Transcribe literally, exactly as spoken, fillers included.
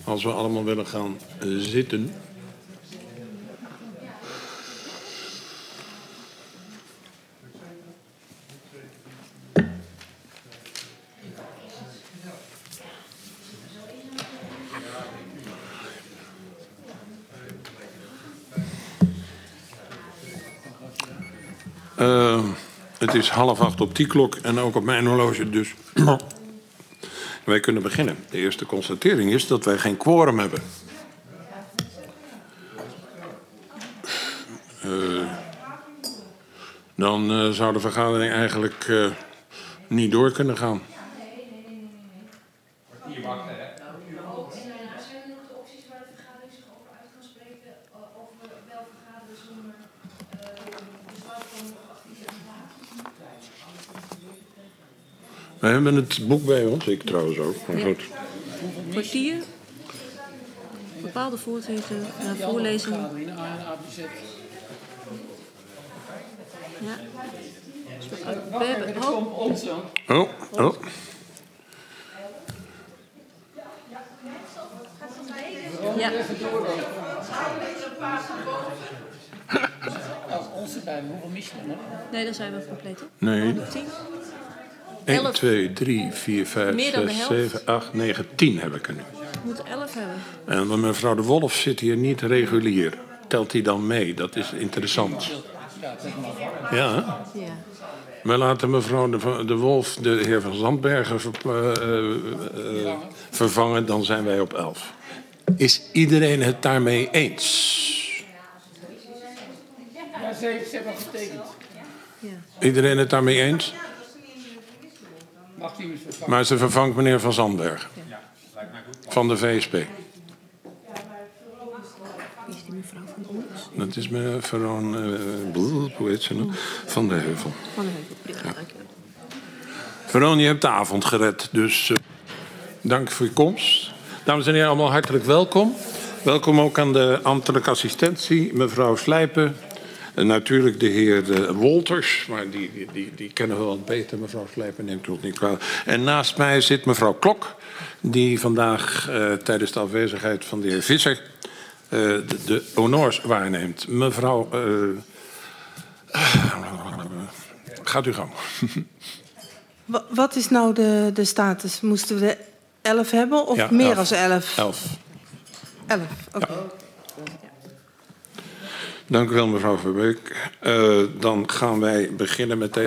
Als we allemaal willen gaan uh, zitten. Uh, het is half acht op die klok en ook op mijn horloge, dus wij kunnen beginnen. De eerste constatering is dat wij geen quorum hebben. Uh, dan uh, zou de vergadering eigenlijk uh, niet door kunnen gaan. Hier wachten, hè? Zijn er nog de opties waar de vergadering zich over uit kan spreken? Of we wel vergaderen zonder besluit van We hebben het boek bij ons, ik trouwens ook. Maar goed. Kwartier, bepaalde voorzitter, uh, voorlezing. Ja. We hebben, oh. Oh, oh. Ja. Als onze bij hoeveel mis je dan? Nee, dan zijn we compleet. Hè? Nee. tien. één, twee, drie, vier, vijf, Meer dan de zes, helft. zeven, acht, negen, tien heb ik er nu. We moeten elf hebben. En mevrouw de Wolf zit hier niet regulier. Telt hij dan mee? Dat is interessant. Ja, hè? Ja. We laten mevrouw de, de Wolf de heer Van Zandbergen ver, uh, uh, vervangen. Dan zijn wij op elf. Is iedereen het daarmee eens? Ja, ze heeft, ze hebben getekend. Ja. Iedereen het daarmee eens? Mag die eens vervangen? Maar ze vervangt meneer Van Zandbergen. Van de V S P. Wie is die mevrouw van ons? Dat is mevrouw uh, hoe heet ze nou? Van de Heuvel. Van de Heuvel, prima, dank u wel. Veron, je hebt de avond gered, dus uh, dank voor je komst. Dames en heren, allemaal hartelijk welkom. Welkom ook aan de ambtelijke assistentie, mevrouw Slijpen. En natuurlijk de heer uh, Wolters, maar die, die, die, die kennen we wat beter, mevrouw Slijpen, neemt u het niet kwalijk. En naast mij zit mevrouw Klok, die vandaag uh, tijdens de afwezigheid van de heer Visser uh, de, de honneurs waarneemt. Mevrouw, uh, gaat u gang. Wat is nou de, de status? Moesten we er elf hebben of Ja, meer elf. dan elf? Elf. Elf, oké. Okay. Ja. Dank u wel, mevrouw Verbeek. Uh, dan gaan wij beginnen met de